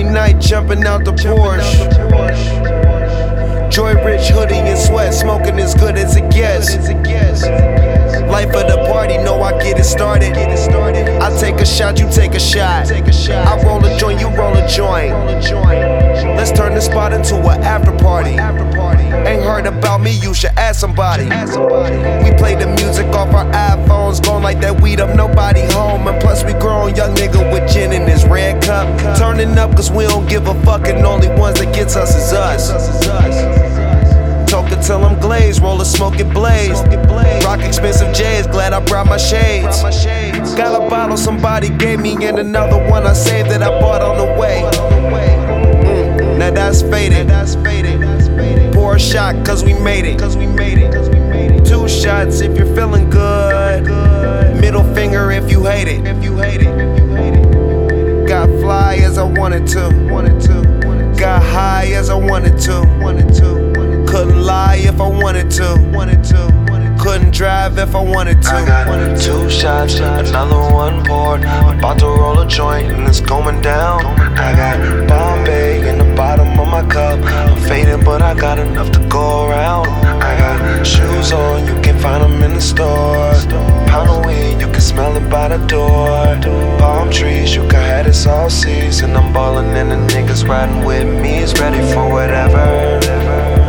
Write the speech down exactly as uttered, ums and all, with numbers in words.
night jumping out the Porsche. Joy rich hoodie and sweat, smoking as good as it gets. Life of the party, know I get it started. I take a shot, you take a shot. I roll a joint, you roll a joint. Let's turn this spot into an after party. Ain't heard about me, you should ask somebody. We play the music off our iPhones, gon' like that weed up, nobody home. And plus we grown, young nigga with gin in his red cup. Turning up cause we don't give a fuck, and only ones that gets us is us. Talking till I'm glazed, roll a smoke it blaze. Rock expensive J's, glad I brought my shades. Got a bottle somebody gave me and another one I saved that I bought on the way. Mm, now that's faded. Pour a shot cause we made it. Two shots if you're feeling good. Middle finger if you hate it. Got fly as I wanted to. Got high as I wanted to. Couldn't lie if I wanted to. Couldn't drive if I wanted to. I got two shots, another one poured. About to roll a joint and it's going down. I got Bombay in the bottom of my cup. I'm faded but I got enough to go around. I got shoes on, you can find them in the store. Pound of weed, you can smell it by the door. Palm trees, you can have this all season. I'm ballin' and the niggas riding with me is ready for whatever.